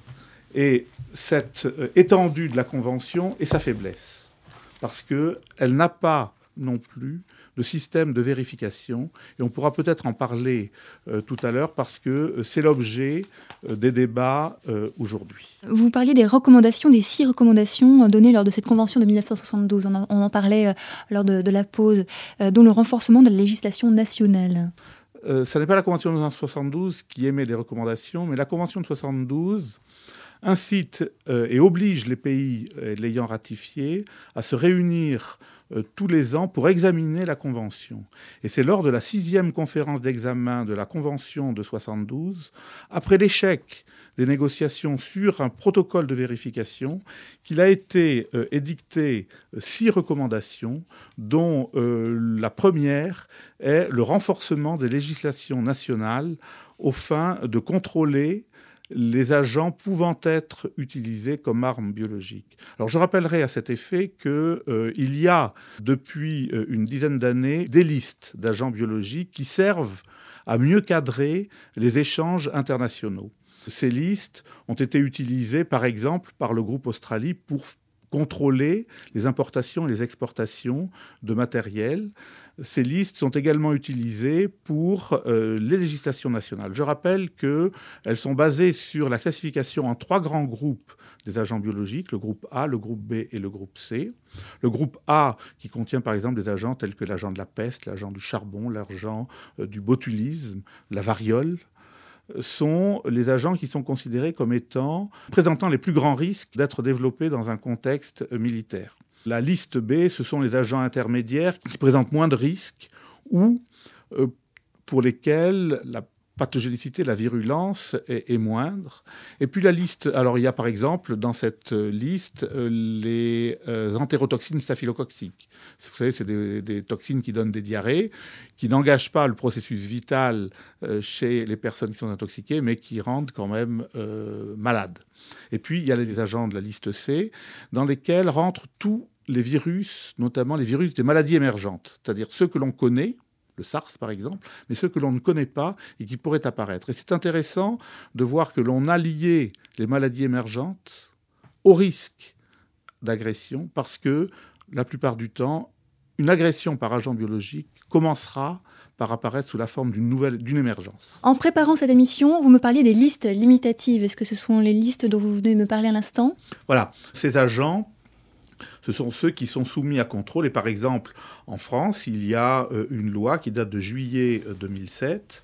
Et cette étendue de la Convention est sa faiblesse, parce qu'elle n'a pas non plus de système de vérification. Et on pourra peut-être en parler tout à l'heure, parce que c'est l'objet des débats aujourd'hui. Vous parliez des recommandations, des 6 recommandations données lors de cette convention de 1972. On en parlait lors de la pause, dont le renforcement de la législation nationale. Ce n'est pas la convention de 1972 qui émet des recommandations, mais la convention de 1972 incite et oblige les pays l'ayant ratifié à se réunir tous les ans pour examiner la Convention. Et c'est lors de la 6e conférence d'examen de la Convention de 1972, après l'échec des négociations sur un protocole de vérification, qu'il a été édicté 6 recommandations, dont la première est le renforcement des législations nationales aux fins de contrôler les agents pouvant être utilisés comme armes biologiques. Alors je rappellerai à cet effet qu'il y a depuis une dizaine d'années des listes d'agents biologiques qui servent à mieux cadrer les échanges internationaux. Ces listes ont été utilisées par exemple par le groupe Australie pour contrôler les importations et les exportations de matériel. Ces listes sont également utilisées pour les législations nationales. Je rappelle qu'elles sont basées sur la classification en 3 grands groupes des agents biologiques, le groupe A, le groupe B et le groupe C. Le groupe A, qui contient par exemple des agents tels que l'agent de la peste, l'agent du charbon, l'agent du botulisme, la variole, sont les agents qui sont considérés comme présentant les plus grands risques d'être développés dans un contexte militaire. La liste B, ce sont les agents intermédiaires qui présentent moins de risques ou pour lesquels la pathogénicité, la virulence est moindre. Et puis la liste, alors il y a par exemple dans cette liste les entérotoxines staphylococciques. Vous savez, c'est des toxines qui donnent des diarrhées, qui n'engagent pas le processus vital chez les personnes qui sont intoxiquées, mais qui rendent quand même malades. Et puis il y a les agents de la liste C, dans lesquels rentrent tous les virus, notamment les virus des maladies émergentes, c'est-à-dire ceux que l'on connaît, le SARS par exemple, mais ceux que l'on ne connaît pas et qui pourraient apparaître. Et c'est intéressant de voir que l'on a lié les maladies émergentes au risque d'agression, parce que la plupart du temps, une agression par agent biologique commencera par apparaître sous la forme d'une émergence. En préparant cette émission, vous me parliez des listes limitatives. Est-ce que ce sont les listes dont vous venez de me parler à l'instant ? Voilà, ces agents, ce sont ceux qui sont soumis à contrôle. Et par exemple, en France, il y a une loi qui date de juillet 2007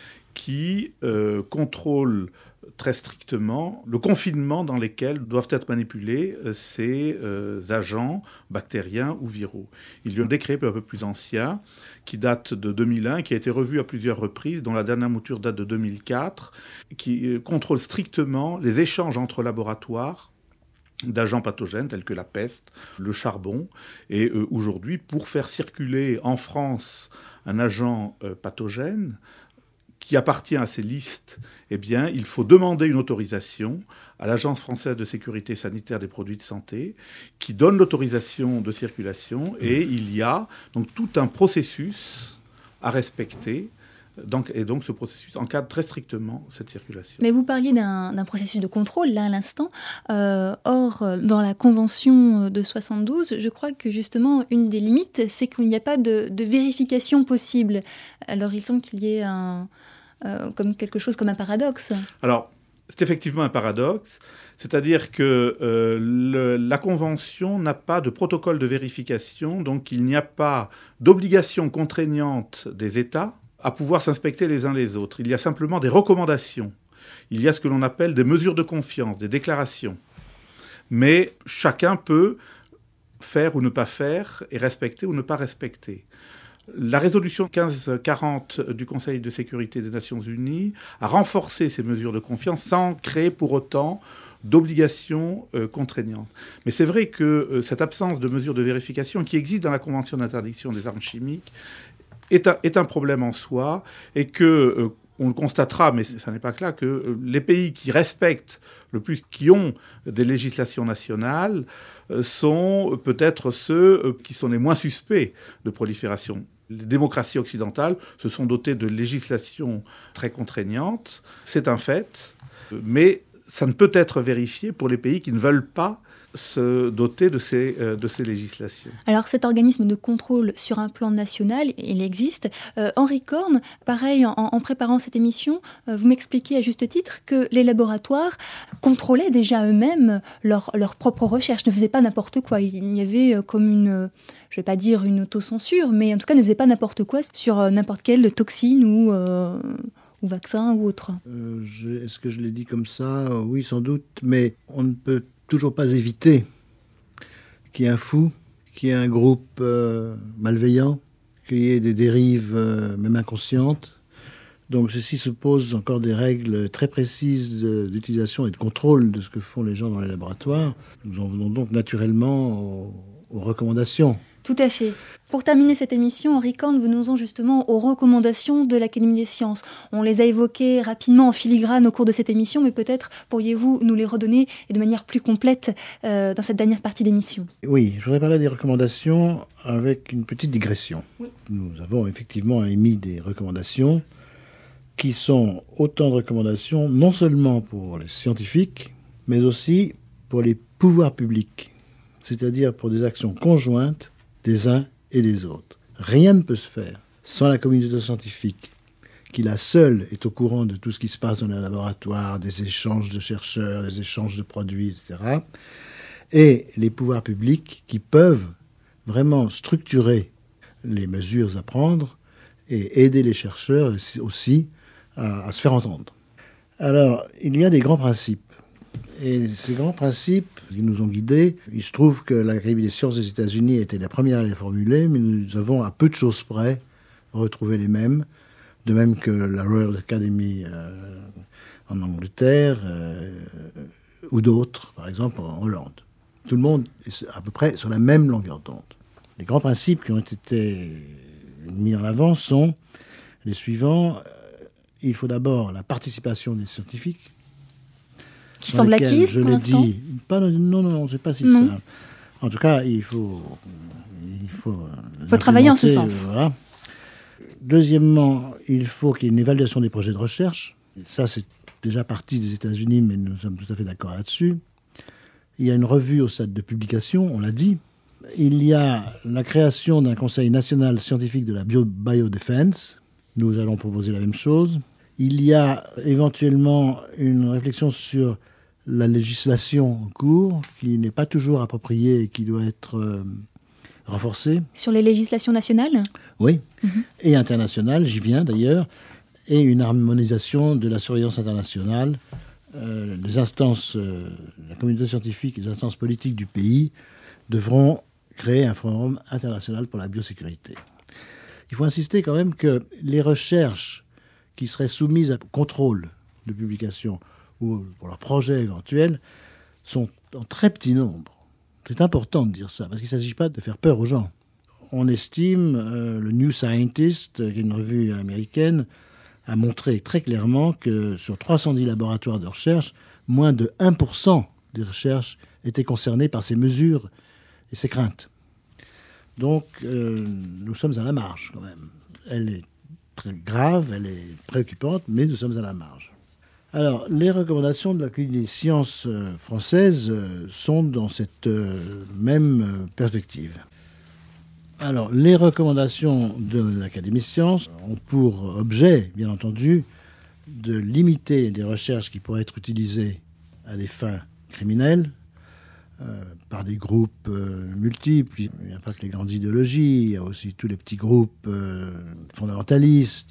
qui contrôle très strictement le confinement dans lequel doivent être manipulés ces agents bactériens ou viraux. Il y a un décret un peu plus ancien qui date de 2001, qui a été revu à plusieurs reprises, dont la dernière mouture date de 2004, qui contrôle strictement les échanges entre laboratoires d'agents pathogènes tels que la peste, le charbon. Et aujourd'hui, pour faire circuler en France un agent pathogène qui appartient à ces listes, eh bien, il faut demander une autorisation à l'Agence française de sécurité sanitaire des produits de santé qui donne l'autorisation de circulation, et il y a donc tout un processus à respecter. Et donc ce processus encadre très strictement cette circulation. Mais vous parliez d'un processus de contrôle, là, à l'instant. Or, dans la Convention de 72, je crois que justement, une des limites, c'est qu'il n'y a pas de vérification possible. Alors, il semble qu'il y ait comme quelque chose comme un paradoxe. Alors, c'est effectivement un paradoxe. C'est-à-dire que la Convention n'a pas de protocole de vérification, donc il n'y a pas d'obligation contraignante des États à pouvoir s'inspecter les uns les autres. Il y a simplement des recommandations. Il y a ce que l'on appelle des mesures de confiance, des déclarations. Mais chacun peut faire ou ne pas faire, et respecter ou ne pas respecter. La résolution 1540 du Conseil de sécurité des Nations Unies a renforcé ces mesures de confiance sans créer pour autant d'obligations contraignantes. Mais c'est vrai que cette absence de mesures de vérification qui existe dans la Convention d'interdiction des armes chimiques est un problème en soi, et que on le constatera, mais ça n'est pas clair, que les pays qui respectent le plus, qui ont des législations nationales, sont peut-être ceux qui sont les moins suspects de prolifération. Les démocraties occidentales se sont dotées de législations très contraignantes, c'est un fait, mais ça ne peut être vérifié pour les pays qui ne veulent pas se doter de ces législations. Alors cet organisme de contrôle sur un plan national, il existe. Henri Corne, pareil, en préparant cette émission, vous m'expliquez à juste titre que les laboratoires contrôlaient déjà eux-mêmes leur propre recherche, ne faisaient pas n'importe quoi. Il y avait comme une, je ne vais pas dire une autocensure, mais en tout cas ne faisaient pas n'importe quoi sur n'importe quelle toxine ou vaccin ou autre. Est-ce que je l'ai dit comme ça ? Oui, sans doute, mais on ne peut toujours pas éviter qu'il y ait un fou, qu'il y ait un groupe malveillant, qu'il y ait des dérives même inconscientes. Donc ceci suppose encore des règles très précises d'utilisation et de contrôle de ce que font les gens dans les laboratoires. Nous en venons donc naturellement aux recommandations. Tout à fait. Pour terminer cette émission, Henri Corne, venons-en justement aux recommandations de l'Académie des sciences. On les a évoquées rapidement en filigrane au cours de cette émission, mais peut-être pourriez-vous nous les redonner et de manière plus complète dans cette dernière partie d'émission. Oui, je voudrais parler des recommandations avec une petite digression. Oui. Nous avons effectivement émis des recommandations qui sont autant de recommandations non seulement pour les scientifiques, mais aussi pour les pouvoirs publics, c'est-à-dire pour des actions conjointes des uns et des autres. Rien ne peut se faire sans la communauté scientifique, qui la seule est au courant de tout ce qui se passe dans les laboratoires, des échanges de chercheurs, des échanges de produits, etc. Et les pouvoirs publics qui peuvent vraiment structurer les mesures à prendre et aider les chercheurs aussi à se faire entendre. Alors, il y a des grands principes. Et ces grands principes, qui nous ont guidés, il se trouve que l'Académie des sciences des États-Unis était la première à les formuler, mais nous avons à peu de choses près retrouvé les mêmes de même que la Royal Academy en Angleterre, ou d'autres, par exemple en Hollande. Tout le monde est à peu près sur la même longueur d'onde. Les grands principes qui ont été mis en avant sont les suivants. Il faut d'abord la participation des scientifiques. Qui semble acquise pour l'instant ? Non, c'est pas si simple. En tout cas, il faut travailler en ce sens. Voilà. Deuxièmement, il faut qu'il y ait une évaluation des projets de recherche. Ça, c'est déjà parti des États-Unis, mais nous sommes tout à fait d'accord là-dessus. Il y a une revue au stade de publication, on l'a dit. Il y a la création d'un conseil national scientifique de la biodéfense. Nous allons proposer la même chose. Il y a éventuellement une réflexion sur la législation en cours, qui n'est pas toujours appropriée et qui doit être renforcée. Sur les législations nationales ? Oui, et internationales, j'y viens d'ailleurs, et une harmonisation de la surveillance internationale. Les instances, la communauté scientifique et les instances politiques du pays devront créer un forum international pour la biosécurité. Il faut insister quand même que les recherches qui seraient soumises à contrôle de publication ou pour leurs projets éventuels sont en très petit nombre. C'est important de dire ça, parce qu'il ne s'agit pas de faire peur aux gens. On estime, le New Scientist, qui est une revue américaine, a montré très clairement que sur 310 laboratoires de recherche, moins de 1% des recherches étaient concernées par ces mesures et ces craintes. Donc, nous sommes à la marge quand même. Elle est très grave, elle est préoccupante, mais nous sommes à la marge. Alors, les recommandations de l'Académie des sciences françaises sont dans cette même perspective. Alors, les recommandations de l'Académie des sciences ont pour objet, bien entendu, de limiter les recherches qui pourraient être utilisées à des fins criminelles, par des groupes multiples. Il n'y a pas que les grandes idéologies, il y a aussi tous les petits groupes fondamentalistes,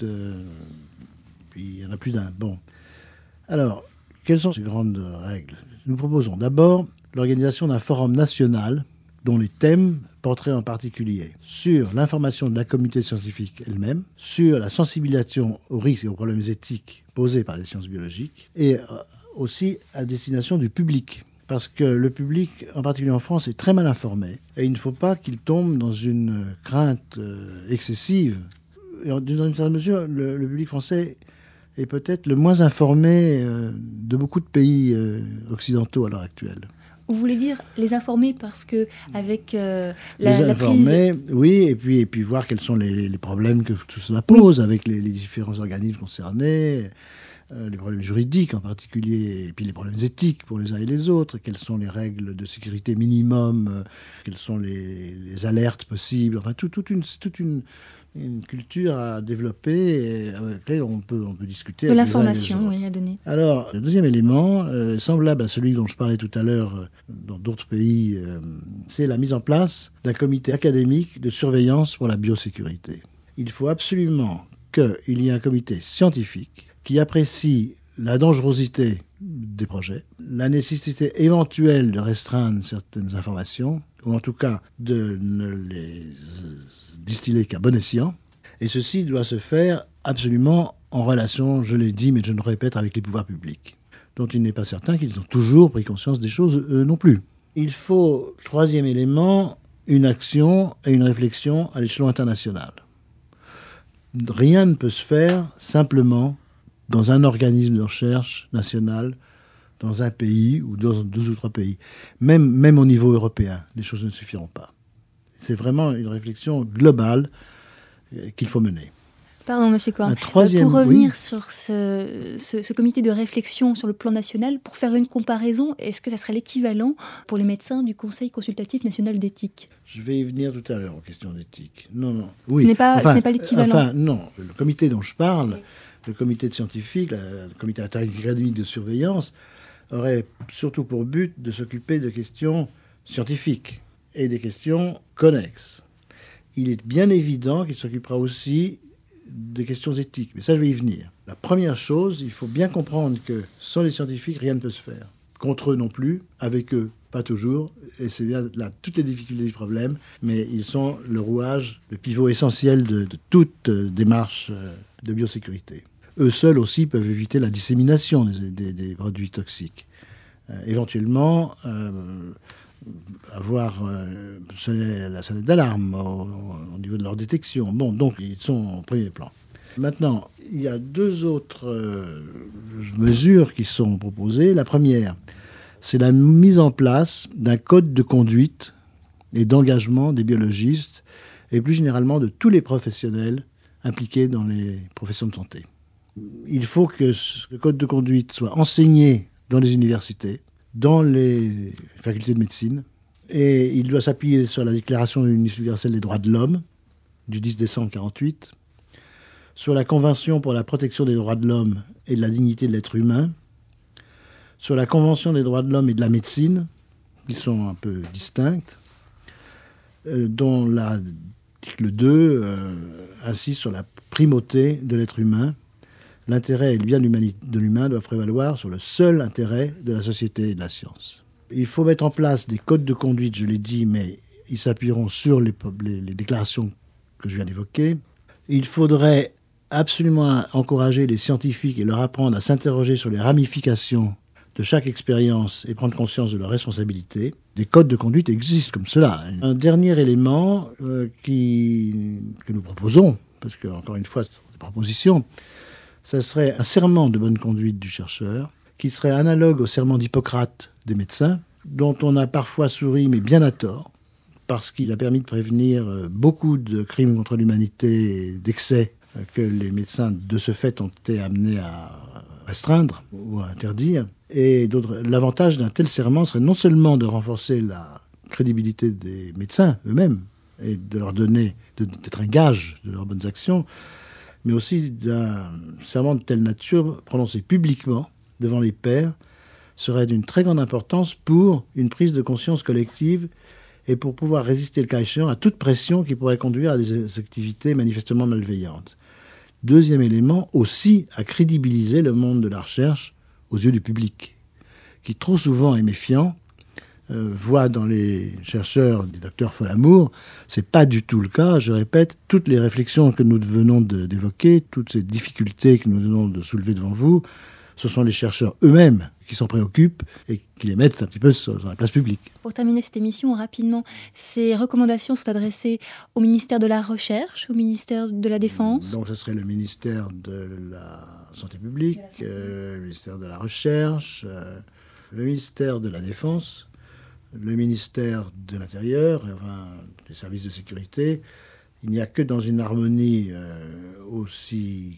puis il y en a plus d'un. Bon. Alors, quelles sont ces grandes règles ? Nous proposons d'abord l'organisation d'un forum national dont les thèmes porteraient en particulier sur l'information de la communauté scientifique elle-même, sur la sensibilisation aux risques et aux problèmes éthiques posés par les sciences biologiques, et aussi à destination du public. Parce que le public, en particulier en France, est très mal informé. Et il ne faut pas qu'il tombe dans une crainte excessive. Et dans une certaine mesure, le public français est peut-être le moins informé de beaucoup de pays occidentaux à l'heure actuelle. Vous voulez dire les informer parce que avec les informer, prise... oui, et puis voir quels sont les problèmes que tout cela pose avec les différents organismes concernés. Les problèmes juridiques en particulier, et puis les problèmes éthiques pour les uns et les autres, quelles sont les règles de sécurité minimum, quelles sont les alertes possibles, enfin toute une culture à développer avec laquelle on peut discuter. De l'information, oui, à donner. Alors, le deuxième élément, semblable à celui dont je parlais tout à l'heure dans d'autres pays, c'est la mise en place d'un comité académique de surveillance pour la biosécurité. Il faut absolument qu'il y ait un comité scientifique qui apprécie la dangerosité des projets, la nécessité éventuelle de restreindre certaines informations, ou en tout cas de ne les distiller qu'à bon escient. Et ceci doit se faire absolument en relation, je l'ai dit, mais je le répète, avec les pouvoirs publics, dont il n'est pas certain qu'ils ont toujours pris conscience des choses, eux non plus. Il faut, troisième élément, une action et une réflexion à l'échelon international. Rien ne peut se faire simplement dans un organisme de recherche national, dans un pays ou dans 2 ou 3 pays. Même au niveau européen, les choses ne suffiront pas. C'est vraiment une réflexion globale qu'il faut mener. Pardon, M. Cohen. Pour revenir sur ce comité de réflexion sur le plan national, pour faire une comparaison, est-ce que ça serait l'équivalent pour les médecins du Conseil consultatif national d'éthique ? Je vais y venir tout à l'heure aux questions d'éthique. Non. Oui. Ce n'est pas l'équivalent. Enfin, non. Le comité dont je parle, le comité de scientifiques, le comité académique de surveillance, aurait surtout pour but de s'occuper de questions scientifiques et des questions connexes. Il est bien évident qu'il s'occupera aussi des questions éthiques, mais ça, je vais y venir. La première chose, il faut bien comprendre que sans les scientifiques, rien ne peut se faire. Contre eux non plus, avec eux, pas toujours, et c'est bien là toutes les difficultés du problème, mais ils sont le rouage, le pivot essentiel de toute démarche de biosécurité. Eux seuls aussi peuvent éviter la dissémination des produits toxiques. Éventuellement, avoir la sonnette d'alarme au niveau de leur détection. Bon, donc ils sont en premier plan. Maintenant, il y a 2 autres mesures qui sont proposées. La première, c'est la mise en place d'un code de conduite et d'engagement des biologistes et plus généralement de tous les professionnels impliqués dans les professions de santé. Il faut que ce code de conduite soit enseigné dans les universités, dans les facultés de médecine, et il doit s'appuyer sur la Déclaration universelle des droits de l'homme du 10 décembre 1948, sur la Convention pour la protection des droits de l'homme et de la dignité de l'être humain, sur la Convention des droits de l'homme et de la médecine, qui sont un peu distinctes, dont l'article 2 insiste sur la primauté de l'être humain. L'intérêt et le bien de l'humain doivent prévaloir sur le seul intérêt de la société et de la science. Il faut mettre en place des codes de conduite, je l'ai dit, mais ils s'appuieront sur les déclarations que je viens d'évoquer. Il faudrait absolument encourager les scientifiques et leur apprendre à s'interroger sur les ramifications de chaque expérience et prendre conscience de leurs responsabilités. Des codes de conduite existent comme cela. Un dernier élément que nous proposons, parce que, encore une fois, c'est des propositions, ça serait un serment de bonne conduite du chercheur, qui serait analogue au serment d'Hippocrate des médecins, dont on a parfois souri, mais bien à tort, parce qu'il a permis de prévenir beaucoup de crimes contre l'humanité et d'excès que les médecins, de ce fait, ont été amenés à restreindre ou à interdire. Et l'avantage d'un tel serment serait non seulement de renforcer la crédibilité des médecins eux-mêmes et de leur donner, d'être un gage de leurs bonnes actions, mais aussi d'un serment de telle nature prononcé publiquement devant les pairs serait d'une très grande importance pour une prise de conscience collective et pour pouvoir résister, le cas échéant, à toute pression qui pourrait conduire à des activités manifestement malveillantes. Deuxième élément, aussi à crédibiliser le monde de la recherche aux yeux du public, qui trop souvent est méfiant, voit dans les chercheurs des docteurs Folamour. C'est pas du tout le cas, je répète, toutes les réflexions que nous venons d'évoquer, toutes ces difficultés que nous venons de soulever devant vous, ce sont les chercheurs eux-mêmes qui s'en préoccupent et qui les mettent un petit peu sur la place publique. Pour terminer cette émission rapidement, ces recommandations sont adressées au ministère de la Recherche, au ministère de la Défense. Donc ce serait le ministère de la Santé publique, le ministère de la Recherche, le ministère de la Défense, le ministère de l'Intérieur, enfin, les services de sécurité. Il n'y a que dans une harmonie aussi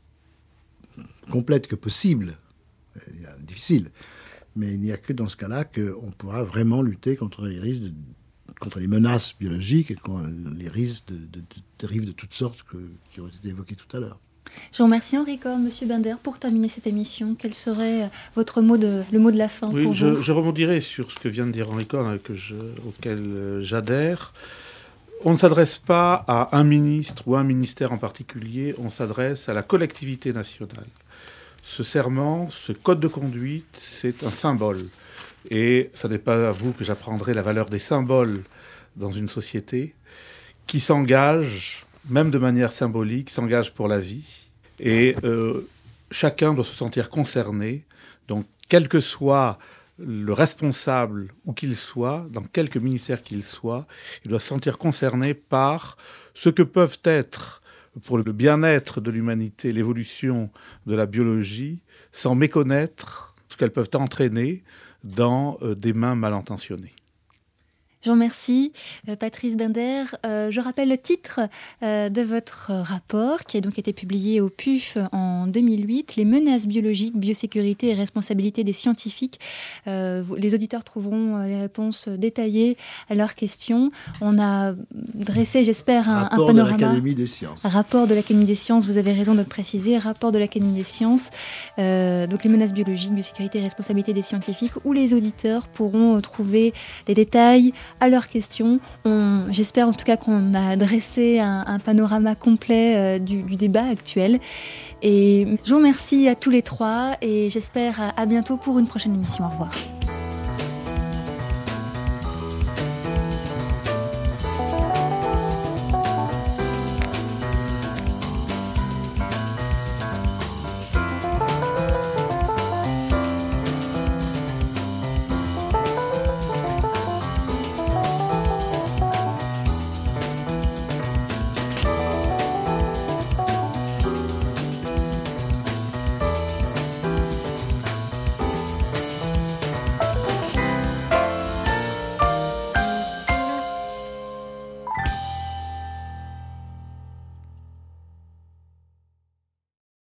complète que possible, difficile, mais il n'y a que dans ce cas-là qu'on pourra vraiment lutter contre les risques, contre les menaces biologiques et contre les risques de dérives de toutes sortes qui ont été évoqués tout à l'heure. Je vous remercie Henri Korn, Monsieur Binder. Pour terminer cette émission, quel serait le mot de la fin pour vous ? Je rebondirai sur ce que vient de dire Henri Korn, auquel j'adhère. On ne s'adresse pas à un ministre ou un ministère en particulier, on s'adresse à la collectivité nationale. Ce serment, ce code de conduite, c'est un symbole. Et ce n'est pas à vous que j'apprendrai la valeur des symboles dans une société qui s'engage, même de manière symbolique, s'engage pour la vie. Et chacun doit se sentir concerné. Donc, quel que soit le responsable, où qu'il soit, dans quelque ministère qu'il soit, il doit se sentir concerné par ce que peuvent être, pour le bien-être de l'humanité, l'évolution de la biologie, sans méconnaître ce qu'elles peuvent entraîner dans des mains mal intentionnées. Je vous remercie, Patrice Binder. Je rappelle le titre de votre rapport qui a donc été publié au PUF en 2008, « Les menaces biologiques, biosécurité et responsabilité des scientifiques ». Les auditeurs trouveront les réponses détaillées à leurs questions. On a dressé, j'espère, un panorama. Rapport de l'Académie des sciences. Rapport de l'Académie des sciences, vous avez raison de le préciser. Rapport de l'Académie des sciences. Donc les menaces biologiques, biosécurité et responsabilité des scientifiques, où les auditeurs pourront trouver des détails à leurs questions. J'espère en tout cas qu'on a dressé un panorama complet du débat actuel. Et je vous remercie à tous les trois et j'espère à bientôt pour une prochaine émission. Au revoir.